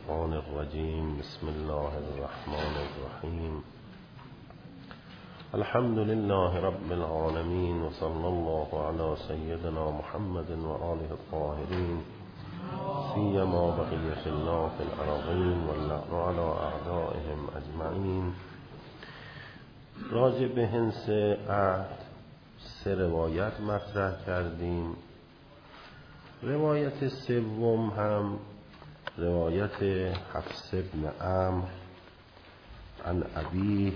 الشیطان الرجیم. بسم الله الرحمن الرحیم. الحمد لله رب العالمین و صلی الله علی سیدنا محمد و آله الطاهرین سیما بقیة الله فی الارضین و اللعن علی اعدائهم اجمعین. راجع به حنث عهد 3 روایت مطرح کردیم. روایت سوم هم روایت حفص بن عمرو عن ابیه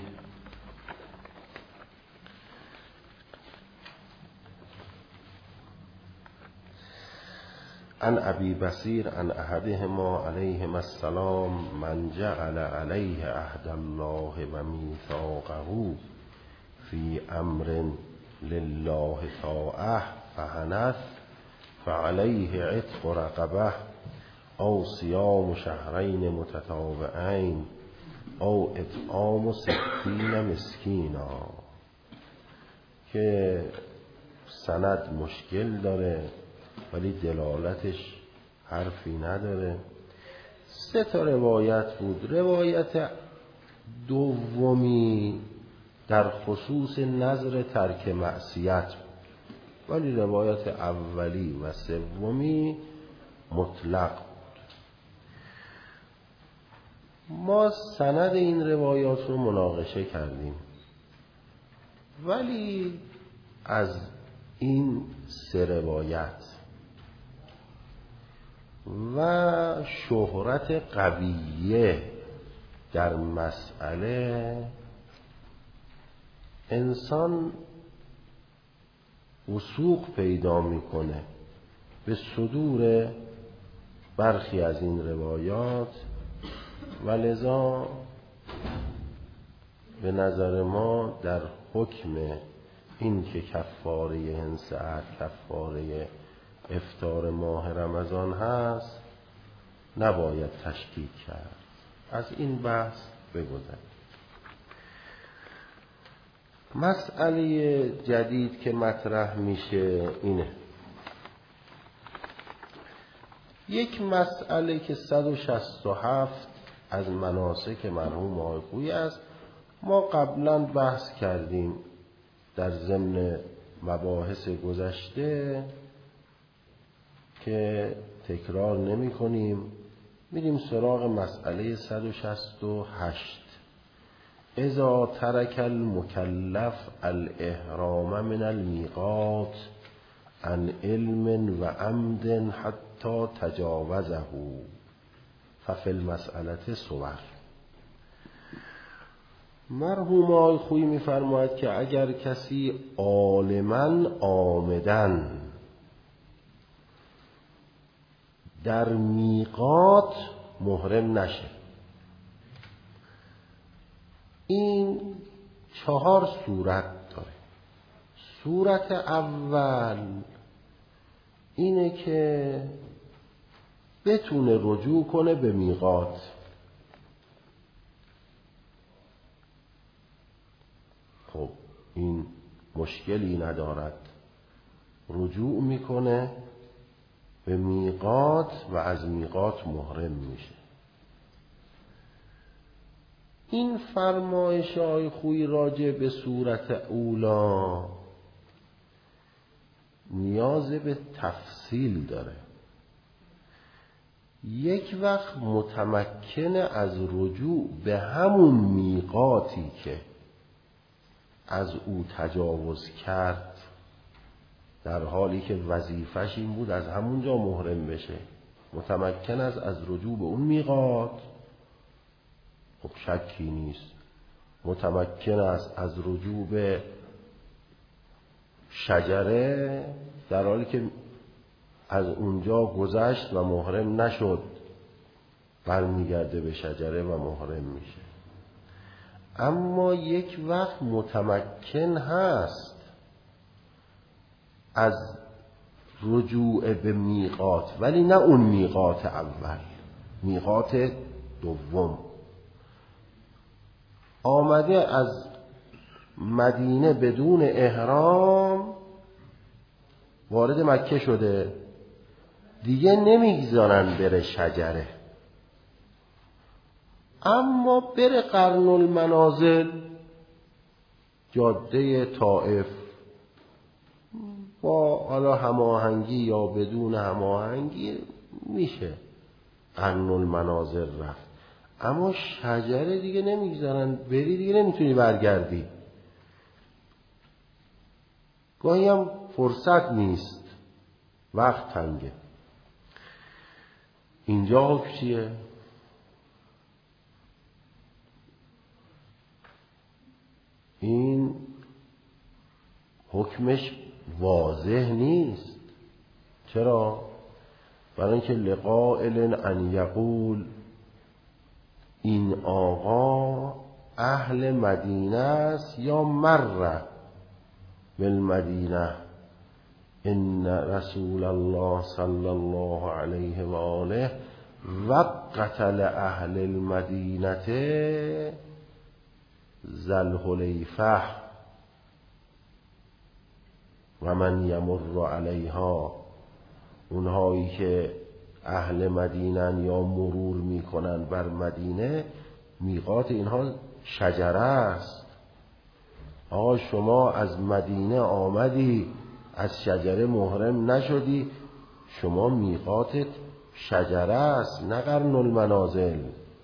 عن ابی بصیر عن احدهما علیهما السلام من جعل علیه عهد الله و میثاقه فی امر لله طاعه فحنث فعليه عتق رقبه او صیام شهرین متتابعین او اطعام 60 مسکینا. که سند مشکل داره ولی دلالتش حرفی نداره. 3 روایت بود. روایت دومی در خصوص نذر ترک معصیت بود، ولی روایت اولی و سومی مطلق بود. ما سند این روایات رو مناقشه کردیم، ولی از این 3 روایت و شهرت قویه در مسئله انسان وثوق پیدا میکنه به صدور برخی از این روایات و لذا به نظر ما در حکم این که کفاره حنث عهد کفاره افطار ماه رمضان هست نباید تشکیک کرد. از این بحث بگذاریم. مسئله جدید که مطرح میشه اینه. یک مسئله که 167 از مناسک مرحوم آقای خویی است. ما قبلا بحث کردیم در ضمن مباحث گذشته که تکرار نمی کنیم. میریم سراغ مسئله 168. اذا ترک المکلف الاحرام من المیقات عن علم و عمد حتی تجاوزه ففی المسئله صور. مرحوم آقای خویی می‌فرماید که اگر کسی عالماً عامداً در میقات محرم نشه، این 4 صورت داره. صورت اول اینه که بتونه رجوع کنه به میقات. خب این مشکلی ندارد، رجوع میکنه به میقات و از میقات محرم میشه. این فرمایش آقای خویی راجع به صورت اولا نیاز به تفصیل داره. یک وقت متمکن از رجوع به همون میقاتی که از او تجاوز کرد، در حالی که وظیفش این بود از همونجا محرم بشه، متمکن از رجوع به اون میقات، خب شکی نیست. متمکن از رجوع به شجره در حالی که از اونجا گذشت و محرم نشد، برمیگرده به شجره و محرم میشه. اما یک وقت متمکن هست از رجوع به میقات، ولی نه اون میقات اول، میقات دوم. آمده از مدینه بدون احرام وارد مکه شده، دیگه نمیگذارن بره شجره، اما بره قرن المنازل، جاده طائف، با حالا هماهنگی یا بدون هماهنگی میشه قرن المنازل رفت. اما شجره دیگه نمیگذارن بری، دیگه نمیتونی برگردی. گاهی هم فرصت نیست، وقت تنگه. اینجا حکم چیه؟ این حکمش واضح نیست. چرا؟ برای اینکه لقائل ان یقول، این آقا اهل مدینه است یا مر بالمدینه، ان رسول الله صلی الله علیه و آله وقت لأهل المدینه ذی الحلیفه و من یمر علیها. اونهایی که اهل مدینن یا مرور میکنن بر مدینه، میقات اینها شجره است. آقا شما از مدینه آمدی، از شجره محرم نشدی، شما میقاتت شجره است، نه قرن المنازل.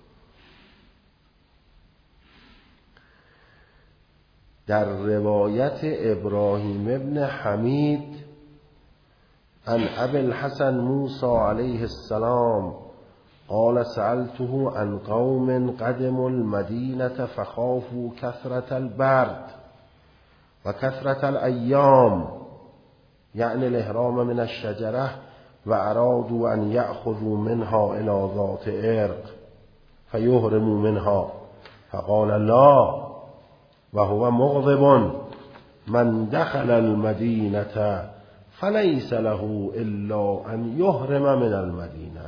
در روایت ابراهیم ابن حمید عن ابی الحسن موسی علیه السلام قال سألته عن قوم قدموا المدینة فخافوا كثرة البرد و كثرة الأيام، یعنی الاحرام من الشجرة، و ارادوا ان یأخذوا منها الى ذات عرق فیحرموا منها، فقال لا وهو مغضب من دخل المدینة فلیس له الا ان یحرم من المدینه.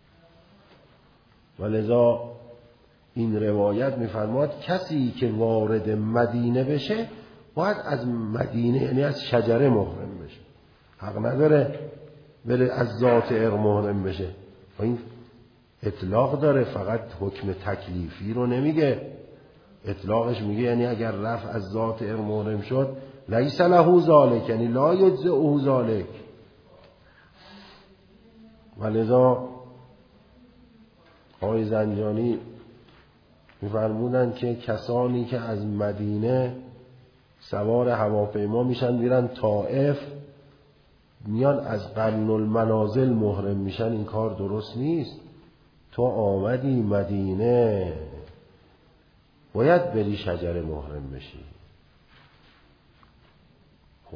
ولذا این روایت میفرماد کسی که وارد مدینه بشه باید از مدینه، یعنی از شجره محرم بشه. حق نداره بره از ذات عرق محرم بشه. و این اطلاق داره، فقط حکم تکلیفی رو نمیگه. اطلاقش میگه یعنی اگر رفت از ذات عرق محرم شد لیس له ذالک، یعنی لا یجزئه ذالک. ولذا آقای زنجانی میفرمودن که کسانی که از مدینه سوار هواپیما میشن میرن طائف، میان از قرن المنازل محرم میشن، این کار درست نیست. تو آمدی مدینه باید بری شجره محرم بشی. خب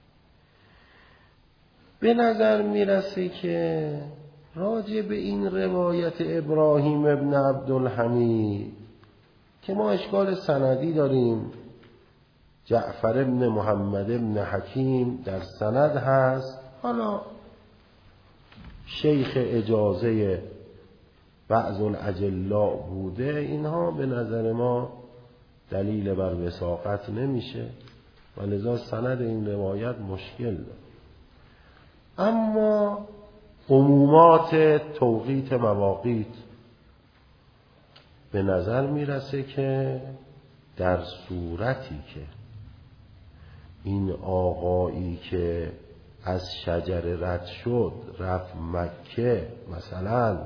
به نظر میرسه که راجع به این روایت ابراهیم ابن عبدالحمید که ما اشکال سندی داریم، جعفر ابن محمد ابن حکیم در سند هست، حالا شیخ اجازه بعض الاجلاء بوده، اینها به نظر ما دلیل بر وثاقت نمیشه و لذا سند این روایت مشکل داره. اما عمومات توقیت مواقیت به نظر میرسه که در صورتی که این آقایی که از شجره رد شد رفت مکه مثلا،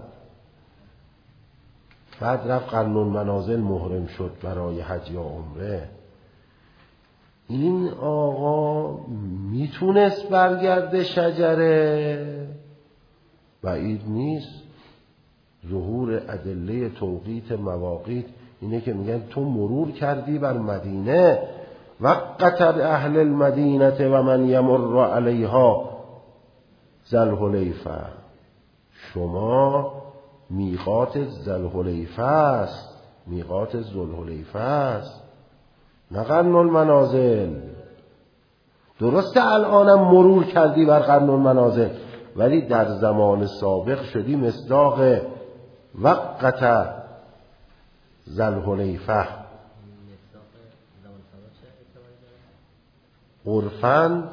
بعد رفت قرن المنازل محرم شد برای حج یا عمره، این آقا میتونست برگرده شجره؟ بعید نیست. ظهور ادله توقیت مواقیت اینه که میگن تو مرور کردی بر مدینه، وقت اهل المدینه و من یمر علیها ذی الحلیفه، شما میقات ذی الحلیفه است، میقات ذی الحلیفه است، نه قرن المنازل. درسته الانم مرور کردی بر قرن المنازل، ولی در زمان سابق شدی مصداق وقت ذی الحلیفه. عرفاً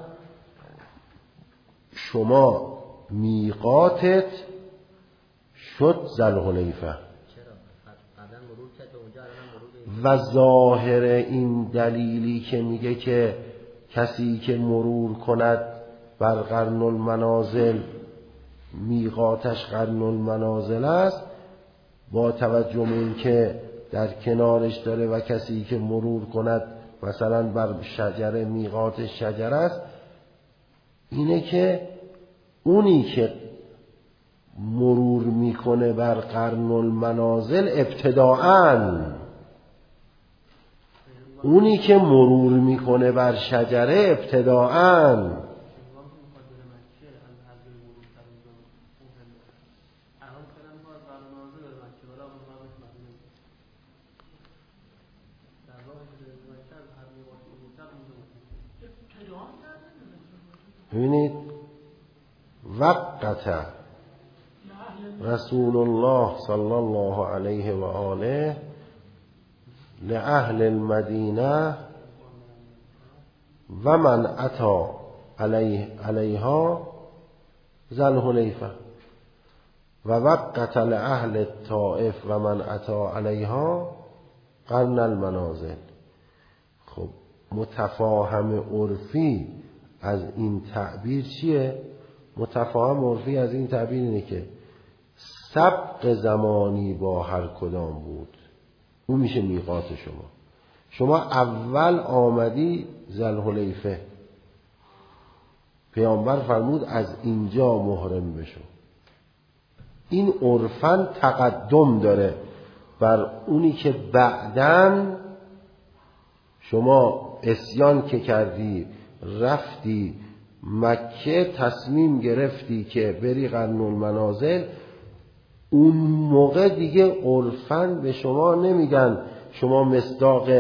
شما میقاتت شد ذی الحلیفه. چرا؟ قبلا و ظاهر این دلیلی که میگه که کسی که مرور کند بر قرن المنازل میقاتش قرن المنازل است، با توجه به این که در کنارش داره و کسی که مرور کند مثلا بر شجره میقاتش شجر است، اینه که اونی که مرور میکنه بر قرن المنازل ابتداءً، اونی که مرور میکنه بر شجره ابتداءً. ببینید وقت رسول الله صلی الله علیه و آله لأهل المدینه و من اتی علیها ذی الحلیفه و وقت لأهل الطائف و من اتی علیها قرن المنازل. خب متفاهم عرفی از این تعبیر چیه؟ متفاهم عرفی از این تعبیر اینه که سبق زمانی با هر کدام بود، اون میشه میقات شما اول آمدی ذی الحلیفه، پیامبر فرمود از اینجا محرم بشو. این عرفاً تقدم داره بر اونی که بعداً شما عصیان که کردی رفتی مکه تصمیم گرفتی که بری قرن المنازل، اون موقع دیگه عرفاً به شما نمیگن شما مصداق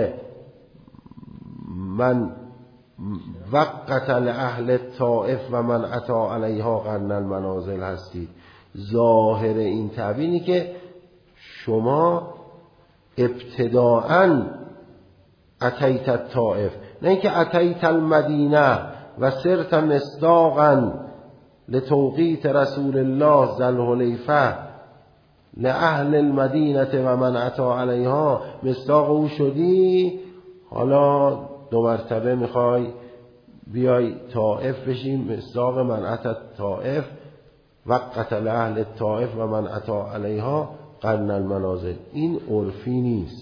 من وقت لأهل الطائف و من اتی علیها قرن المنازل هستید. ظاهر این تعبیری که شما ابتداءً اتیت الطائف، نه اینکه اتیت المدینه و صرت مصداقا لتوقیت رسول الله ذی الحلیفه لأهل المدینه و من اتی علیها، مصداق او شدی، حالا دو مرتبه میخوای بیای طائف بشیم مصداق من اتی الطائف وقت لأهل الطائف و من اتی علیها قرن المنازل. این عرفی نیست.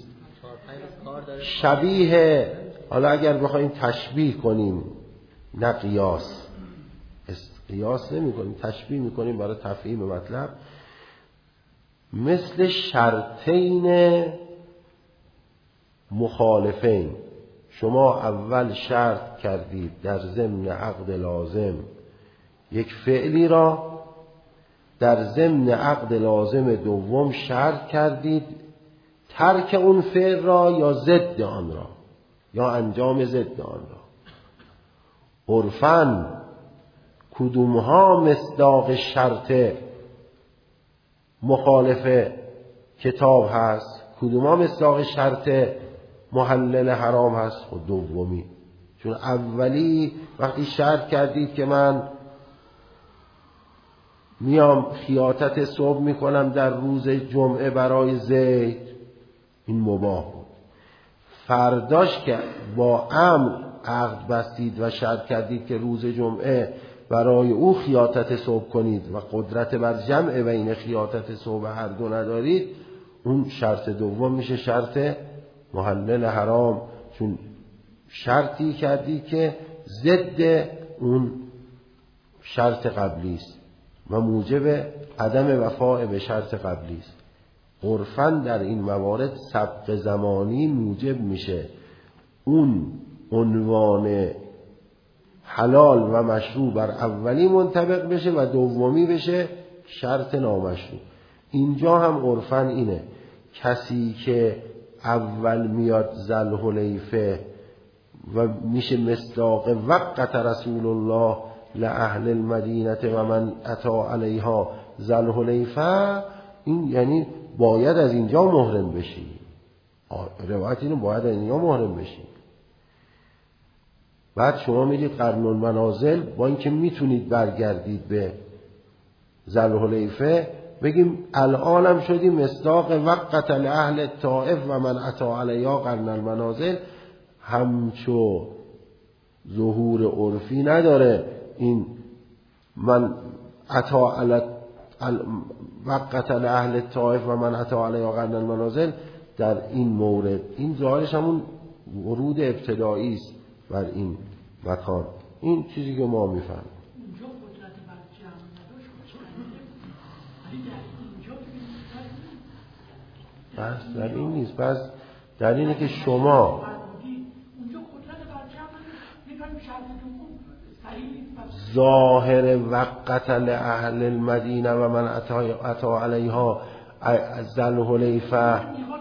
شبیه، حالا اگر بخوایم تشبیه کنیم، نه قیاس، قیاس نمی کنیم، تشبیه می کنیم برای تفهیم مطلب، مثل شرطین مخالفین. شما اول شرط کردید در ضمن عقد لازم یک فعلی را، در ضمن عقد لازم دوم شرط کردید ترک اون فعل را یا ضد آن را یا انجام ضد آن را. عرفاً کدومها مصداق شرط مخالف کتاب هست، کدومها مصداق شرط محلل حرام هست؟ خود دومی. چون اولی وقتی شرط کردید که من میام خیاطت صبح میکنم در روز جمعه برای زید، این مباح بود. فرداش که با امر عقد بستید و شرط کردید که روز جمعه برای او خیاطت صبح کنید و قدرت بر جمع بین خیاطت صبح هر دو ندارید، اون شرط دوم میشه شرط محلل حرام، چون شرطی کردی که ضد اون شرط قبلی است و موجب عدم وفاء به شرط قبلی است. عرفاً در این موارد سبق زمانی موجب میشه اون عنوان حلال و مشروع بر اولی منطبق بشه و دومی بشه شرط نامشروع. اینجا هم عرفاً اینه، کسی که اول میاد ذی الحلیفه و میشه مصداق وقت رسول الله لأهل المدینه و من اتی علیها ذی الحلیفه، این یعنی باید از اینجا محرم بشی. روایت اینو باید از اینجا محرم بشی. بعد شما میرید قرن المنازل، با اینکه میتونید برگردید به ذی الحلیفه، بگیم الانم شدیم مصداق وقت لأهل الطائف و من اتی علیها قرن المنازل، همچو ظهور عرفی نداره این من اتی علی وقت لأهل الطائف و من اتی علیها قرن المنازل در این مورد. این ظاهرش همون ورود ابتدایی است بر این مکان. این چیزی که ما میفهمیم. بس در این نیست، بس در اینه که شما ظاهر وقت لأهل المدینه و من اتی علیها ذوالحلیفه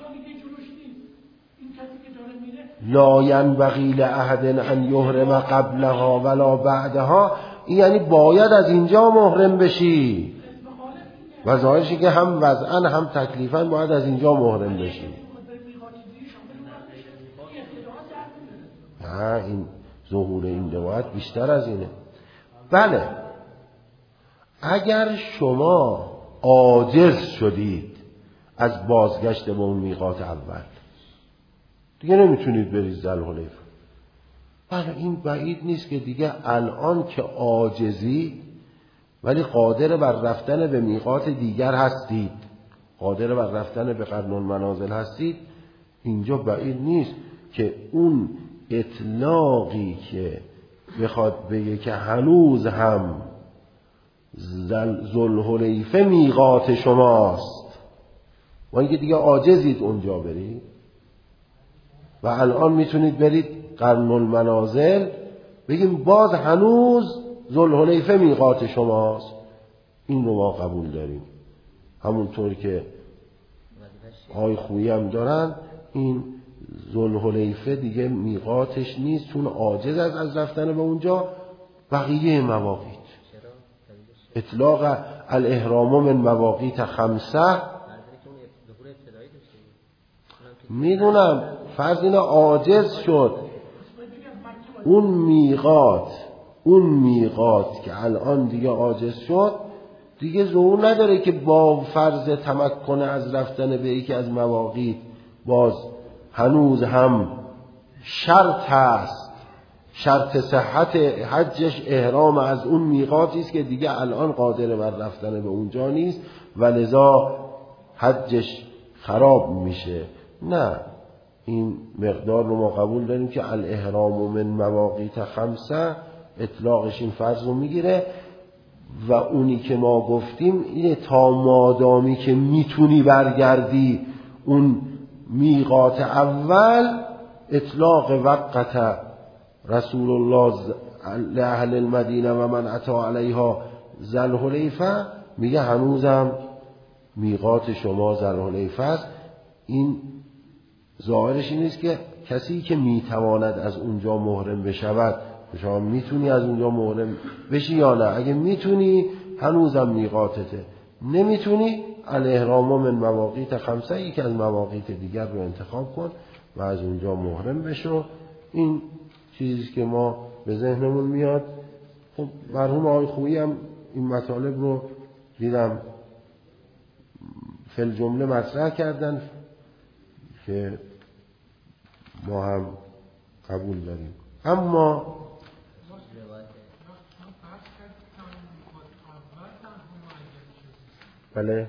لا ینبغی لأحد ان یحرم قبلها ولا بعدها، این یعنی باید از اینجا محرم بشی و ظاهرشی که هم وضعا هم تکلیفا باید از اینجا محرم بشی. نه، این ظهور این روایت بیشتر از اینه. بله، اگر شما عاجز شدید از بازگشت به اون میقات اول، دیگه نمیتونید برید ذوالحلیفه، بله این بعید نیست که دیگه الان که عاجزید ولی قادر بر رفتن به میقات دیگر هستید، قادر بر رفتن به قرن المنازل هستید، اینجا بعید نیست که اون اطلاقی که بخواد بگه که هنوز هم ذوالحلیفه میقات شماست و اینکه دیگه عاجزید اونجا برید و الان میتونید برید قرن المنازل، بگیم باز هنوز ذوالحلیفه میقات شماست، این رو ما قبول داریم. همونطور که آقای خویی هم دارن، این ذوالحلیفه دیگه میقاتش نیست چون عاجز از رفتن به اونجا. بقیه مواقیت اطلاق الاحرام من مواقیت 5 میدونم فرض اینه عاجز شد، اون میقات که الان دیگه عاجز شد دیگه ظهور نداره که با فرض تمکن از رفتن به یکی از مواقیت باز هنوز هم شرط هست، شرط صحت حجش احرام از اون میقاتی است که دیگه الان قادر بر رفتن به اونجا نیست و لذا حجش خراب میشه. نه، این مقدار رو ما قبول داریم که الاحرام من مواقیت 5 اطلاقش این فرض رو میگیره و اونی که ما گفتیم اینه تا مادامی که میتونی برگردی اون میقات اول، اطلاق وقت رسول الله لأهل المدینه و من اتی علیها ذوالحلیفه، میگه هنوزم میقات شما ذوالحلیفه است. این ظاهرش این است که کسی که میتواند از اونجا محرم بشود، شما میتونی از اونجا محرم بشی یا نه؟ اگه میتونی هنوزم میقاتته، نمیتونی الاحرام من مواقیت 5 یکی از مواقیت دیگر رو انتخاب کن و از اونجا محرم بشو. این چیزی که ما به ذهنمون میاد. خب مرحوم آقای خویی هم این مطالب رو دیدم فی الجمله مطرح کردن که ما هم قبول داریم. اما بله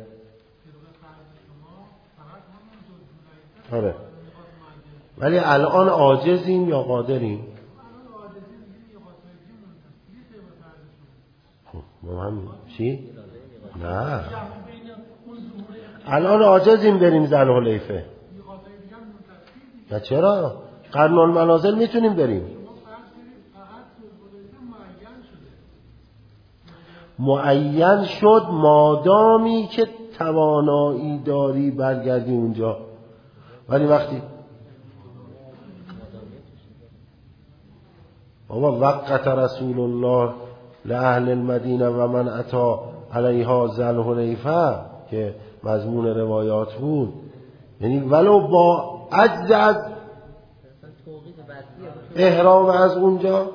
آره، ولی الان عاجزیم یا قادریم؟ خب ما هم چی؟ نه، الان عاجزیم بریم ذوالحلیفه. نه چرا؟ قرن المنازل میتونیم بریم. معین شد مادامی که توانایی داری برگردی اونجا، ولی وقتی بابا وقت رسول الله لأهل المدینه و من اتی علیها ذوالحلیفه که مضمون روایات بود، یعنی ولو با عجز از احرام از اونجا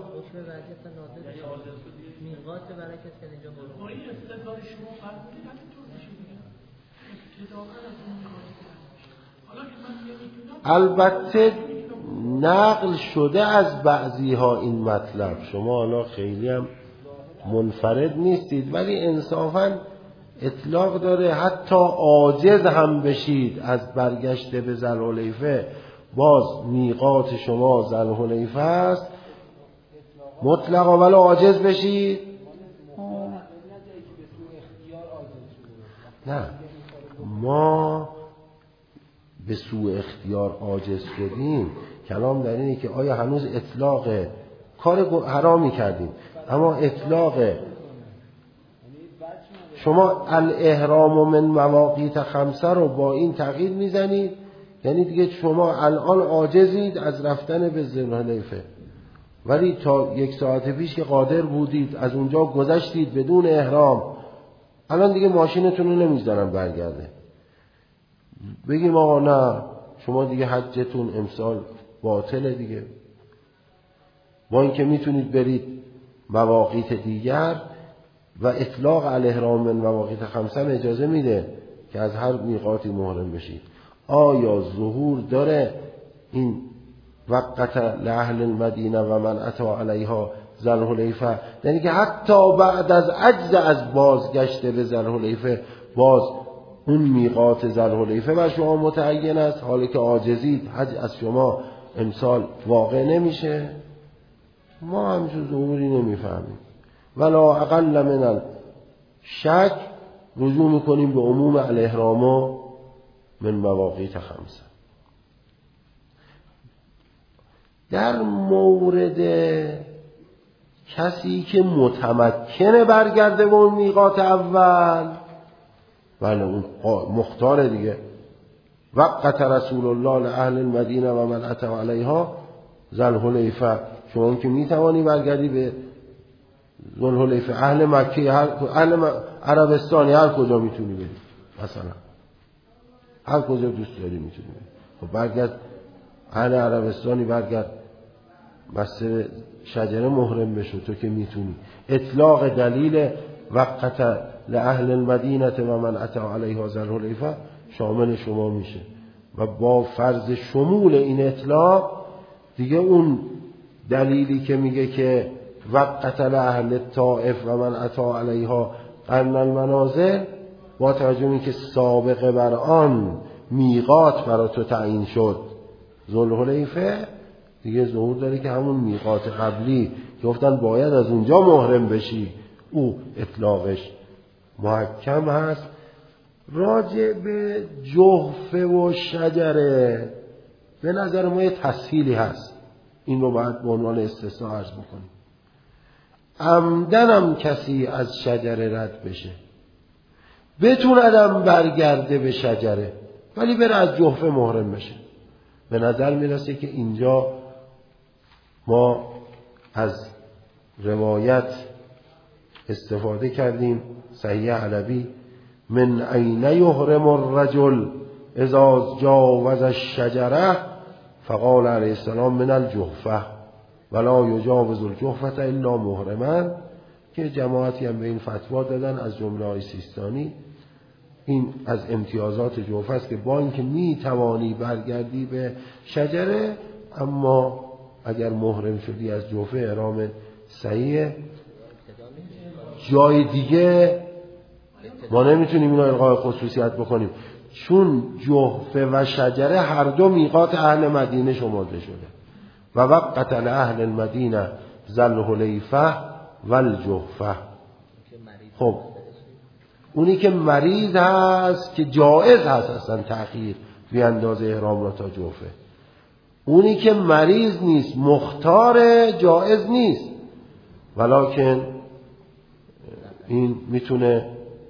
البته نقل شده از بعضی ها این مطلب، شما حالا خیلی هم منفرد نیستید، ولی انصافاً اطلاق داره حتی عاجز هم بشید از برگشت به ذوالحلیفه، باز میقات شما ذوالحلیفه است مطلقا، ولی عاجز بشید نه، ما به سوء اختیار عاجز شدیم. کلام در اینه که آیا هنوز اطلاق کار حرامی کردیم، اما اطلاق شما الاحرام من مواقیت خمسه رو با این تغییر میزنید، یعنی دیگه شما الان عاجزید از رفتن به ذوالحلیفه، ولی تا 1 ساعت پیش که قادر بودید از اونجا گذشتید بدون احرام، الان دیگه ماشینتون رو نمیذارن برگرده. بگیم آقا نه شما دیگه حجتون امسال باطله دیگه، با اینکه میتونید برید مواقیت دیگر و اطلاق الاحرام من مواقیت خمسه اجازه میده که از هر میقاتی محرم بشید. آیا ظهور داره این وقت لأهل المدینه و من اتی علیها ذوالحلیفه، یعنی که حتی بعد از عجز از بازگشت به ذوالحلیفه باز اون میقات ذوالحلیفه بر شما متعین است، حالی که عاجزید حج از شما امسال واقع نمیشه؟ ما همچون ظهوری نمیفهمیم. ولا اقل من الشک رجوع میکنیم به عموم الاحرام من مواقیت خمسه. در مورد کسی که متمکنه برگرده به اون میقات اول، بله اون مختاره دیگه، وقت رسول الله لأهل المدینه و من اتی علیها ذوالحلیفه، شما که میتوانی برگردی به ذوالحلیفه، اهل مکه، اهل عربستانی، هر کجا میتونی بری، مثلا هر کجا دوست داری میتونی بری. خب برگرد اهل عربستانی، برگرد مسجد شجره محرم بشو تو که میتونی. اطلاق دلیل وقت لأهل المدینه و من اتی علیها ذوالحلیفه شامل شما میشه و با فرض شمول این اطلاق دیگه اون دلیلی که میگه که وقت لأهل الطائف و من اتی علیها قرن المنازل، با توجه به اینکه سابقه بر آن میقات برای تو تعیین شد ذوالحلیفه، دیگه ظهور داره که همون میقات قبلی که گفتن باید از اونجا محرم بشی او اطلاقش محکم هست. راجع به جحفه و شجره به نظر ما یه تسهیلی هست، این رو باید به عنوان استثناء عرض بکنیم. عمدنم کسی از شجره رد بشه، بتوندم برگرده به شجره ولی بره از جحفه محرم بشه، به نظر میرسه که اینجا ما از روایت استفاده کردیم صحیح علوی من این یحرم الرجل اذا جاوز الشجره فقال علیه السلام من الجحفه ولا یجاوز الجحفه الا محرما، که جماعتی هم به این فتوا دادن از جمله های سیستانی. این از امتیازات جحفه است که با اینکه می توانی برگردی به شجره، اما اگر محرم شدی از جحفه احرام صحیح. جای دیگه ما نمیتونیم اینو الغای خصوصیت بکنیم، چون جحفه و شجره هر دو میقات اهل مدینه شمرده شده و وقت اهل المدینه ذوالحلیفه و الجحفه. خب اونی که مریض هست که جایز هست اصلا تأخیر بی اندازه احرام را تا جحفه، اونی که مریض نیست مختار جایز نیست، ولکن این میتونه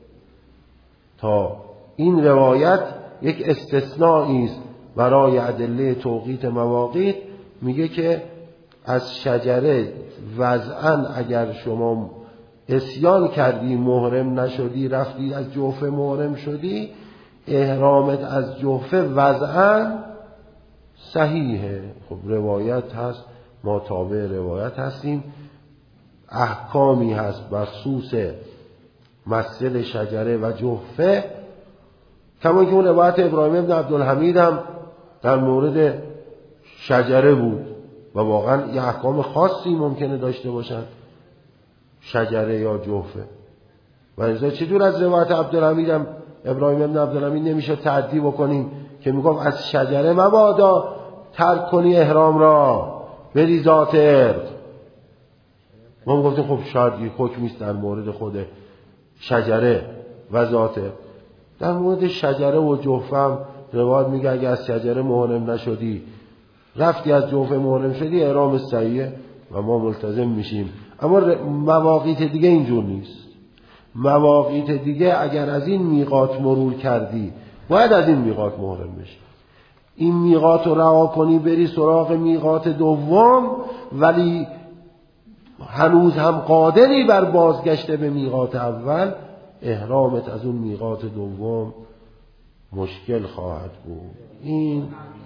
تا این روایت یک استثنایی است برای ادله توقیت مواقیت، میگه که از شجره وضعاً اگر شما عصیان کردی محرم نشدی رفتی از جحفه محرم شدی، احرامت از جحفه وضعاً صحیحه. خب روایت هست، ما تابع روایت هستیم، احکامی هست بخصوص مسجد شجره و جحفه، کما که اون روایت ابراهیم ابن عبدالحمید هم در مورد شجره بود و واقعا یه احکام خاصی ممکنه داشته باشن شجره یا جوفه. و لذا چطور از روایت عبدالحمید ابراهیم بن عبدالحمید نمیشه تعدی بکنیم که میگم از شجره مبادا ترک کنی احرام را بری ذات ارد. ما گفتیم خب شاید یک حکمی است در مورد خود شجره و ذات ارد. در مورد شجره و جوفه هم روایت میگه اگه از شجره محرم نشدی رفتی از جوفه محرم شدی احرام صحیحه و ما ملتزم میشیم. اما مواقیت دیگه اینجور نیست. مواقیت دیگه اگر از این میقات مرور کردی باید از این میقات محرم بشی. این میقات رو رها کنی بری سراغ میقات دوم ولی هنوز هم قادری بر بازگشت به میقات اول، احرامت از اون میقات دوم مشکل خواهد بود. این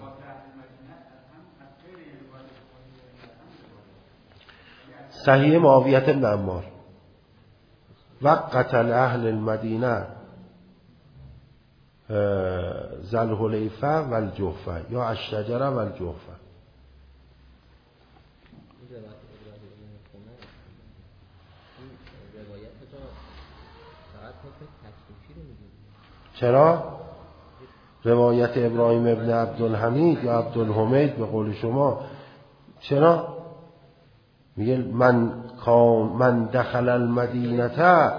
صحیح معاویه بن عمار وقت اهل المدینه ذوالحلیفه و الجحفه یا الشجره و الجحفه. چرا؟ روایت ابراهیم ابن عبدالحمید یا عبدالحمید به قول شما چرا؟ میگه من دخل المدینه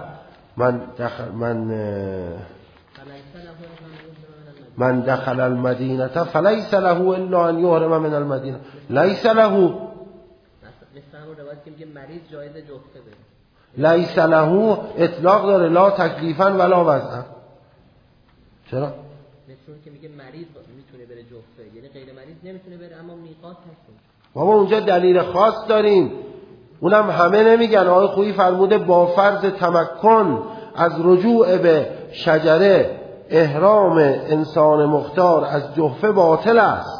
من دخل المدینه فلیس له الا ان یحرم من المدینه لیس له مثلا روایت که میگه مریض جایز جفته بره لیس له اطلاق داره لا تکلیفا ولا وضعا. چرا؟ مثلا که میگه مریض میتونه بره جفته یعنی غیر مریض نمیتونه بره اما میقات هست. بابا اونجا دلیل خاص داریم اونم همه نمیگن. آقای خویی فرموده با فرض تمکن از رجوع به شجره احرام انسان مختار از جحفه باطل است.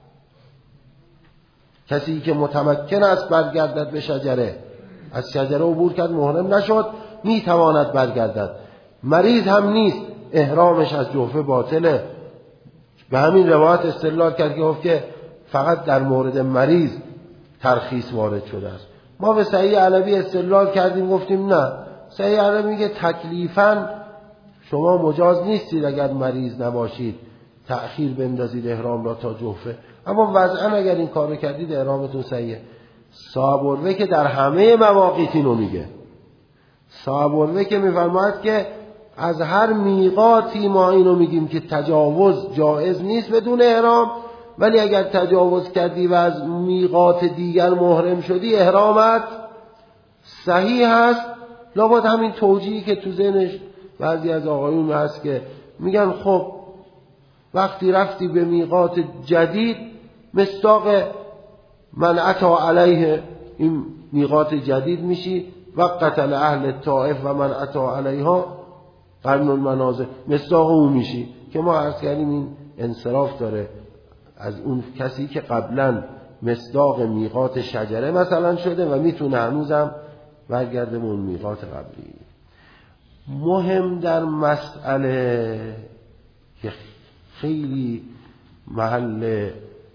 کسی که متمکن است برگردد به شجره از شجره عبور کرد محرم نشد میتواند برگردد. مریض هم نیست احرامش از جحفه باطله. به همین روایت استدلال کرد که گفت که فقط در مورد مریض ترخیص وارد شده است. ما به صحیح علوی استدلال کردیم گفتیم نه صحیح علوی میگه تکلیفاً شما مجاز نیستید اگر مریض نباشید تأخیر بندازید احرام را تا جحفه، اما وضعاً اگر این کارو کردید احرامتون صحیحه. صاحب که در همه مواقیت اینو میگه. صاحب که میفرماید که از هر میقاتی ما اینو میگیم که تجاوز جایز نیست بدون احرام، ولی اگر تجاوز کردی و از میقات دیگر محرم شدی احرامت صحیح هست. لابد همین توجیهی که تو ذهنش بعضی از آقایون هست که میگن خب وقتی رفتی به میقات جدید مصداق من عطا علیه این میقات جدید میشی و قتل اهل طائف و من عطا علیها قرن المنازل مصداق اون میشی که ما عرض کردیم این انصراف داره از اون کسی که قبلا مصداق میقات شجره مثلا شده و میتونه هنوزم برگرده به اون میقات قبلی. مهم در مسئله که خیلی محل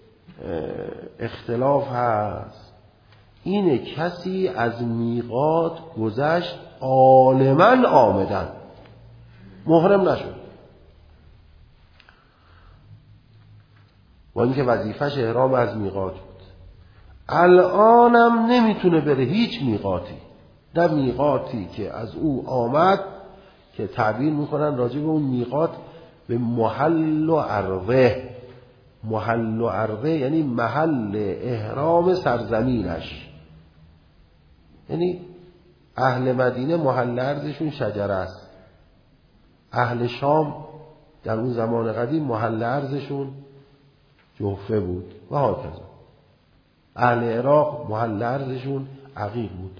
اختلاف هست اینه کسی از میقات گذشت عالماً آمدن محرم نشد و اینکه وظیفش احرام از میقات بود، الانم نمیتونه بره هیچ میقاتی، نه میقاتی که از او آمد که تعبیر میکنن راجع به اون میقات به محل و عرضه. محل و عرضه یعنی محل احرام سرزمینش، یعنی اهل مدینه محل عرضشون شجره است، اهل شام در اون زمان قدیم محل عرضشون جحفه بود و هاکذا. اهل عراق محل عرضشون عقیق بود،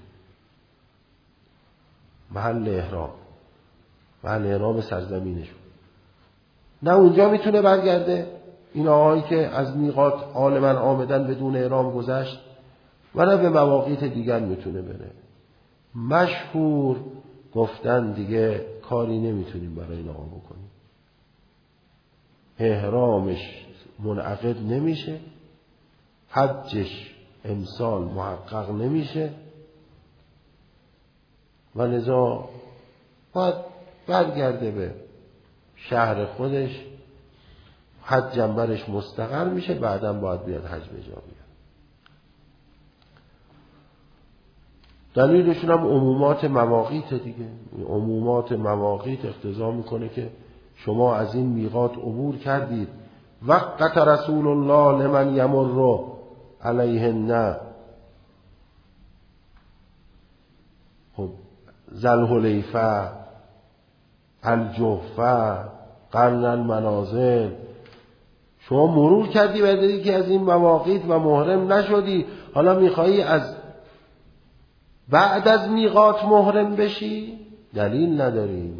محل احرام، محل احرام سرزمینشون. نه اونجا میتونه برگرده این آقایی که از میقات عالماً آمدن بدون احرام گذشت و نه به مواقیت دیگر میتونه بره. مشهور گفتن دیگه کاری نمیتونیم برای این آقا بکنیم، احرامش منعقد نمیشه، حجش امسال محقق نمیشه و لذا باید برگرده به شهر خودش، حج برش مستقر میشه، بعداً باید بیاد حج به جا بیاد. دلیلشون هم عمومات مواقیت دیگه. عمومات مواقیت اقتضا میکنه که شما از این میقات عبور کردید، وقت رسول الله لمن یمر علیهن، خب ذوالحلیفه، الجحفه، قرن المنازل، شما مرور کردی و دیدی که از این مواقیت و محرم نشدی، حالا میخوایی از بعد از میقات محرم بشی؟ دلیل نداریم.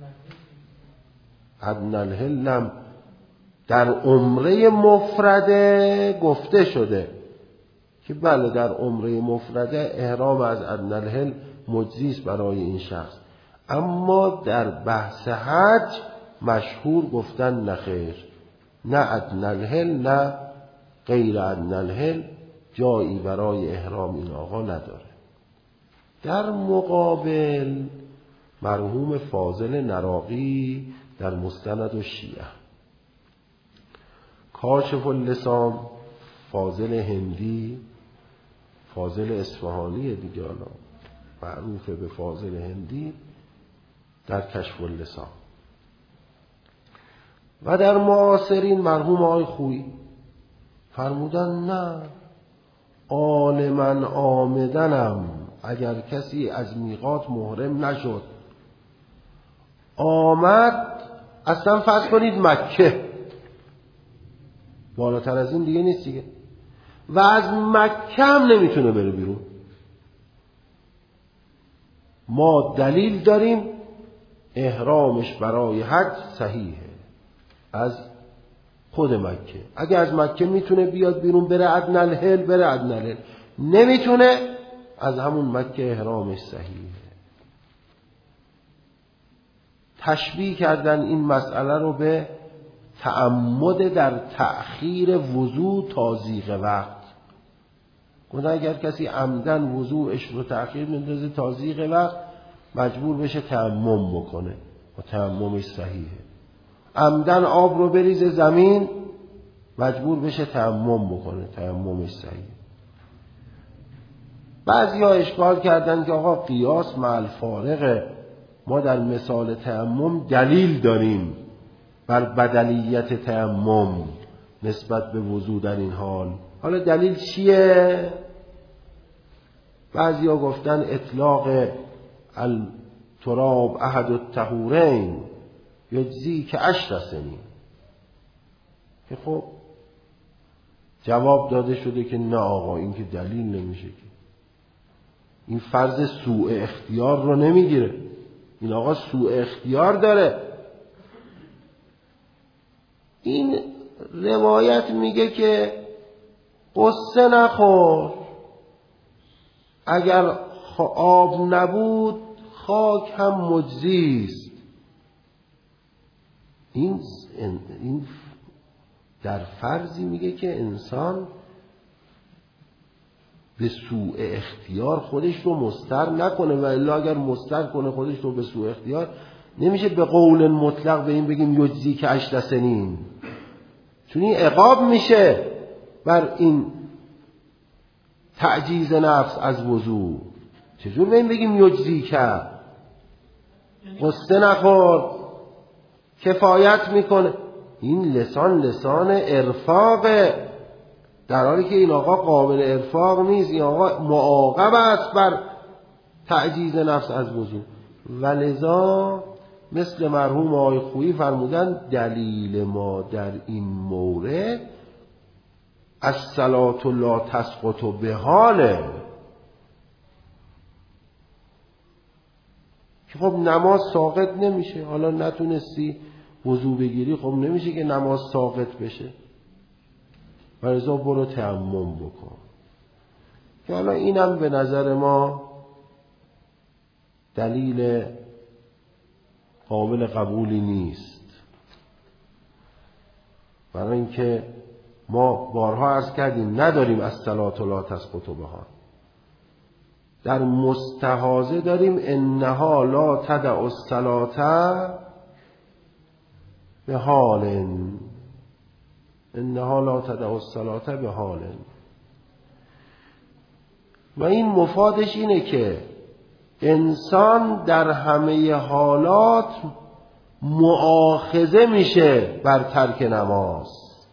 ادنی الحلم در عمره مفرده گفته شده که بله در عمره مفرده احرام از ادنی الحل مجزی است برای این شخص، اما در بحث حج مشهور گفتن نخیر، نه ادنی الحل نه غیر ادنی الحل جایی برای احرام این آقا نداره. در مقابل مرحوم فاضل نراقی در مستند الشیعه، کاشف اللسان فاضل هندی، فاضل اصفهانی دیگه حالا معروف به فاضل هندی، در کشف اللسان، و در معاصرین مرحوم آقای خویی فرمودن نه، عالماً آمدنم اگر کسی از میقات محرم نشد، آمد اصلا فرض کنید مکه، بالاتر از این دیگه نیست دیگه، و از مکه هم نمیتونه بره بیرون، ما دلیل داریم احرامش برای حج صحیحه از خود مکه. اگه از مکه میتونه بیاد بیرون بره ادنی الحل، بره ادنی الحل، نمیتونه از همون مکه احرامش صحیحه. تشبیه کردن این مسئله رو به تعمد در تأخیر وضوع تا ضیق وقت. گفتن اگر کسی عمدن وضوعش رو تأخیر میندازه تا ضیق وقت، مجبور بشه تیمم بکنه و تیممش صحیحه. عمدن آب رو بریزه زمین، مجبور بشه تیمم بکنه، تیممش صحیحه. بعضی ها اشکال کردن که آقا قیاس مع الفارقه، ما در مثال تیمم دلیل داریم بر بدلیت تیمم نسبت به وضوع در این حال. حالا دلیل چیه؟ بعضی ها گفتن اطلاق التراب احد الطهورین یجزی که 10 سنین، که خب جواب داده شده که نه آقا این که دلیل نمیشه، که این فرض سوء اختیار رو نمیگیره، این آقا سوء اختیار داره. این روایت میگه که قصه نخور، اگر آب نبود خاک هم مجزی است. این در فرضی میگه که انسان به سوء اختیار خودش رو مستر نکنه، و الا اگر مستر کنه خودش رو به سوء اختیار، نمیشه به قول مطلق به این بگیم یجزی که 10 سنین، چون این عقاب میشه بر این تعجیز نفس از وضوع. چجور به این بگیم یجزی که؟ قصه نخور، کفایت میکنه. این لسان ارفاقه، در حالی که این آقا قابل ارفاق نیست، این آقا معاقب است بر تعجیز نفس از وضوع. ولذا مثل مرحوم آقای خویی فرمودن دلیل ما در این مورد الصلاة لا تسقط بحاله، که خب نماز ساقط نمیشه. حالا نتونستی وضو بگیری، خب نمیشه که نماز ساقط بشه، ولذا برو تیمم بکن. که حالا اینم به نظر ما دلیل قابل قبولی نیست، برای اینکه ما بارها عرض کردیم نداریم از صلات لا تسقط بها. در مستحاضه داریم انها لا تدع الصلاة به حال، انها لا تدع الصلاة به حال. و این مفادش اینه که انسان در همه حالات مؤاخذه میشه بر ترک نماز.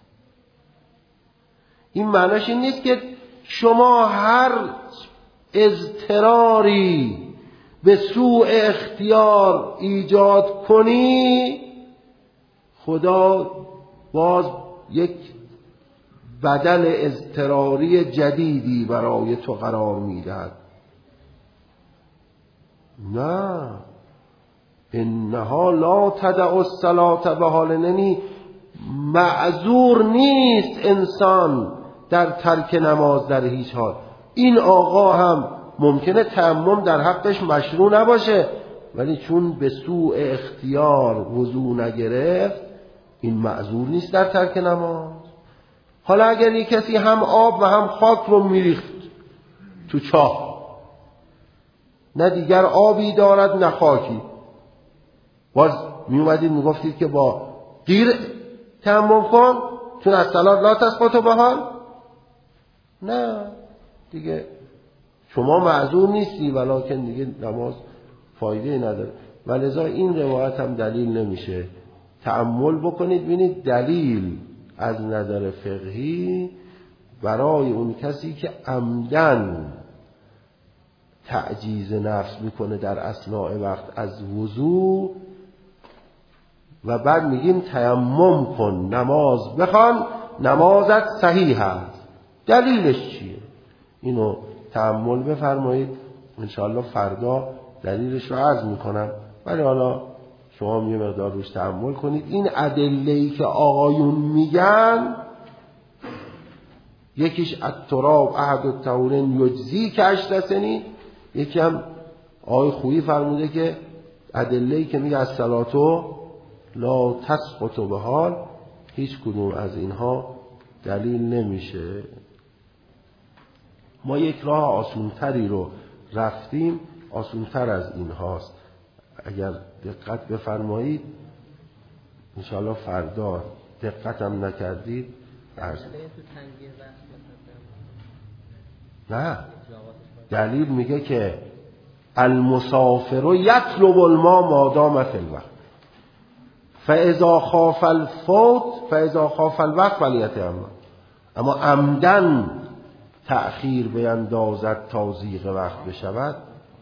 این معناش این نیست که شما هر اضطراری به سوء اختیار ایجاد کنی خدا باز یک بدل اضطراری جدیدی برای تو قرار میدهد. نه، انها لا تدع الصلاة به حال، یعنی معذور نیست انسان در ترک نماز در هیچ حال. این آقا هم ممکنه تیمم در حقش مشروع نباشه، ولی چون به سوء اختیار وضو نگرفت این معذور نیست در ترک نماز. حالا اگر یک کسی هم آب و هم خاک رو میریخت تو چاه، نه دیگر آبی دارد نه خاکی، باز میومدید میگفتید که با غیر تیمم کن چون از صلات لا تسقط به حال؟ نه دیگه شما معذور نیستی، ولکن دیگه نماز فایده نداره. ولذا این روایت هم دلیل نمیشه. تأمل بکنید ببینید دلیل از نظر فقهی برای اون کسی که عمدن تعجیز نفس میکنه در اثناء وقت از وضو و بعد میگیم تیمم کن نماز بخوان نمازت صحیح است، دلیلش چیه؟ اینو تأمل بفرمایید، انشاءالله فردا دلیلش رو عرض میکنم، ولی حالا شما یه مقدار روش تأمل کنید. این ادله‌ای که آقایون میگن یکیش التراب احد الطهورین یجزی که 8 سنین، یکی هم آقای خویی فرموده که ادله‌ای که میگه الصلاة لا تسقط به حال، هیچ کدوم از اینها دلیل نمیشه. ما یک راه آسونتری رو رفتیم، آسونتر از این هاست. اگر دقت بفرمایید انشاءالله فردا دقتم نکردید عرض. نه، دلیل میگه که المسافر یطلب الماء ما دام فی الوقت فاذا خاف الوقت فلیتیمم. اما عمدن تأخیر بیندازد تا ضیق وقت بشود.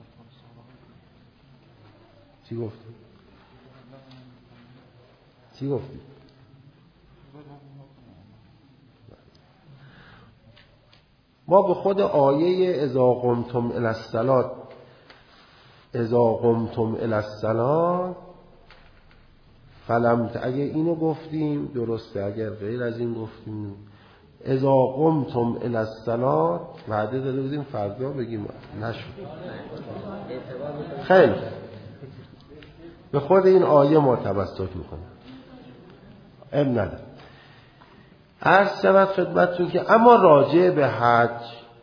چی گفتی؟ ما به خود آیه اذا قمتم الی الصلاة فلم، اگه اینو گفتیم درسته، اگر غیر از این گفتیم اذا قمتم الی الصلاة وعده داده بودیم فردا بگیم، نشد. خیلی به خود این آیه ما توسط میکنیم، اب نداره. عرض شود خدمتتون که اما راجع به حج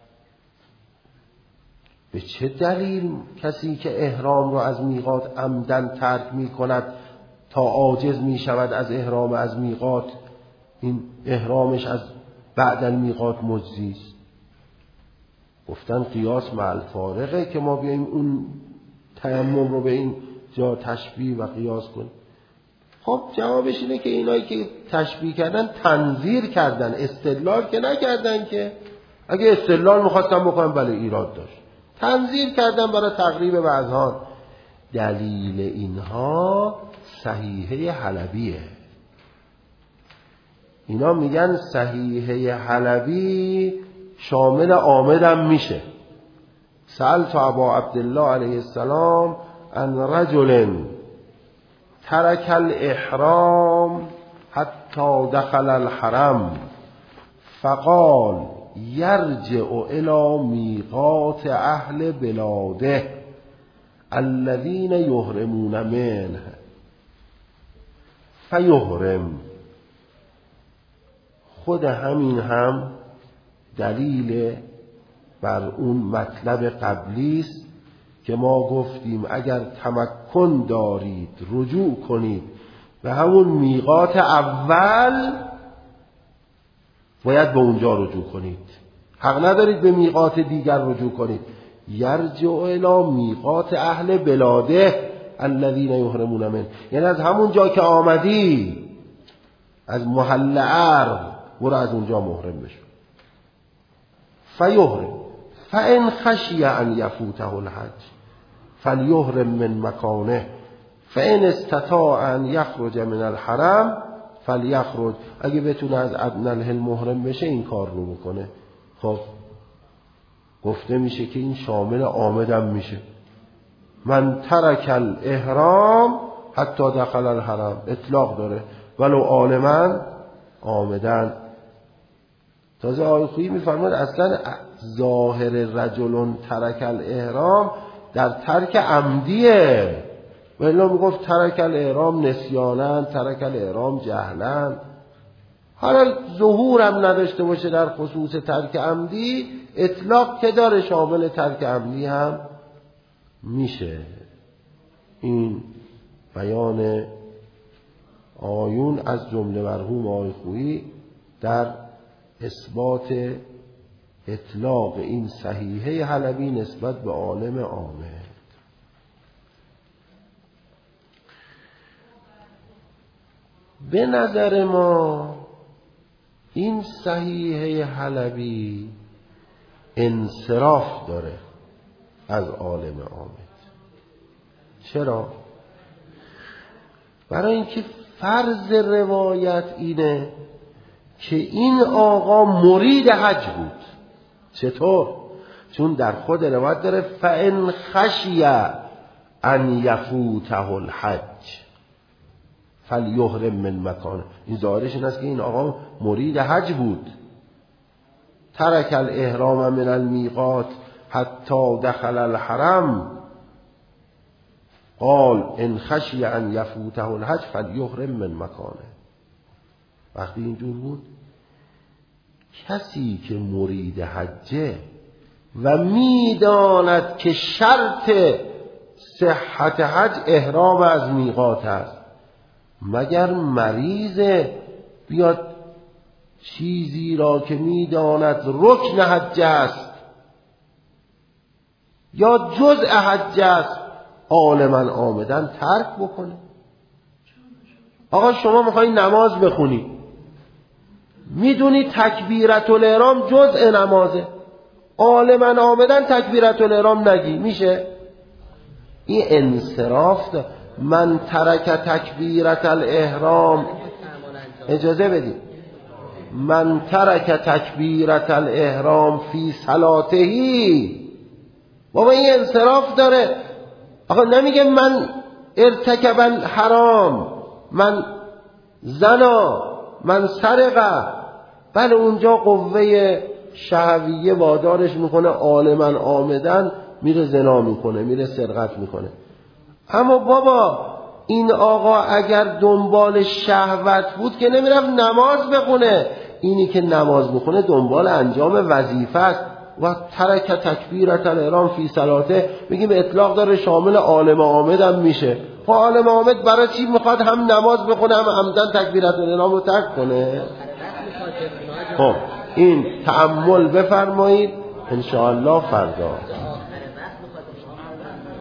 به چه دلیل کسی که احرام رو از میقات عمدن ترک میکند تا عاجز میشود از احرام از میقات، این احرامش از بعد المیقات مجزی است؟ گفتن قیاس مع الفارقه که ما بیاییم اون تیمم رو به این جا تشبیه و قیاس کنیم. خب جوابش اینه که اینایی که تشبیه کردن تنظیر کردن، استدلال که نکردن. که اگه استدلال میخواستن بکنن بله ایراد داشت، تنظیر کردن برای تقریب وضعان. دلیل اینها صحیحه حلبیه. اینا میگن صحیحه حلبی شامل آمدم میشه. سألت ابا عبدالله علیه السلام عن رجل ترک الاحرام حتی دخل الحرم فقال یرجع الى میقات اهل بلاده الذین یحرمون منه فیحرم. خود همین هم دلیل بر اون مطلب قبلی است که ما گفتیم اگر تمکن دارید رجوع کنید به همون میقات اول، باید به اونجا رجوع کنید. حق ندارید به میقات دیگر رجوع کنید. یرجع الی میقات اهل بلاده الذین یحرمون منه، یعنی از همون جا که آمدی، از محل عرض، برو از اونجا محرم بشو. فیحرم فان خشی ان یفوته الحج فلیحرم من مکانه فان استطاع ان یخرج من الحرم فلیخرج. اگه بتونه از ادنی الحل محرم بشه این کار رو بکنه. خب گفته میشه که این شامل آمدم میشه. من ترک الاحرام حتی دخل الحرم اطلاق داره، ولو عالما آمدن. تازه آیه خویی میفرماد اصلا ظاهر رجل ترک الاحرام در ترک عمدیه، ولی میگفت ترک الاحرام نسیانا، ترک الاحرام جهلا. حالا ظهورم نداشته باشه در خصوص ترک عمدی، اطلاق که داره شامل ترک عمدی هم میشه. این بیان آیون از جمله مرحوم آیه خویی در اثبات اطلاق این صحیحه حلبی نسبت به عالم عامه. به نظر ما این صحیحه حلبی انصراف داره از عالم عامه. چرا؟ برای اینکه فرض روایت اینه که این آقا مرید حج بود. چطور؟ چون در خود روایت داره فَإِنْ خَشِیَ أَنْ یَفُوتَهُ الْحَجِّ فَلْیُحْرِمْ مِنْ مَکَانه. این ظاهرش این است که این آقا مرید حج بود. ترک الاحرام من المیقات حتی دخل الحرم قال ان خشی ان یفوته الحج فلیحرم من مکانه. وقتی اینجور بود، کسی که مرید حجه و میداند که شرط صحت حج احرام از میقات است، مگر مریض بیاد چیزی را که میداند رکن حج است یا جزء حج است عالما آمدن ترک بکنه؟ آقا شما میخوایی نماز بخونی، میدونی تکبیرت الاحرام جزء نمازه، عالما آمدن تکبیرت الاحرام نگی، میشه؟ این انصراف ده. من ترک تکبیرت الاحرام، اجازه بدید، من ترک تکبیرت الاحرام فی صلاتهی، بابا این انصراف داره. آقا نمیگه من ارتکب الحرام، من زنا، من سرقه، بله اونجا قوه شهویه وادارش میکنه عالما آمدن میره زنا میکنه، میره سرقت میکنه. اما بابا این آقا اگر دنبال شهوت بود که نمیرفت نماز بخونه. اینی که نماز بخونه دنبال انجام وظیفه است. و ترک تکبیرت الاحرام فی صلاته میگیم اطلاق داره شامل عالم آمد هم میشه. خب عالم آمد برای چی میخواد هم نماز بخونه هم عمدن تکبیرت الاحرام رو ترک کنه؟ خب این تأمل بفرمایید انشاءالله فردا.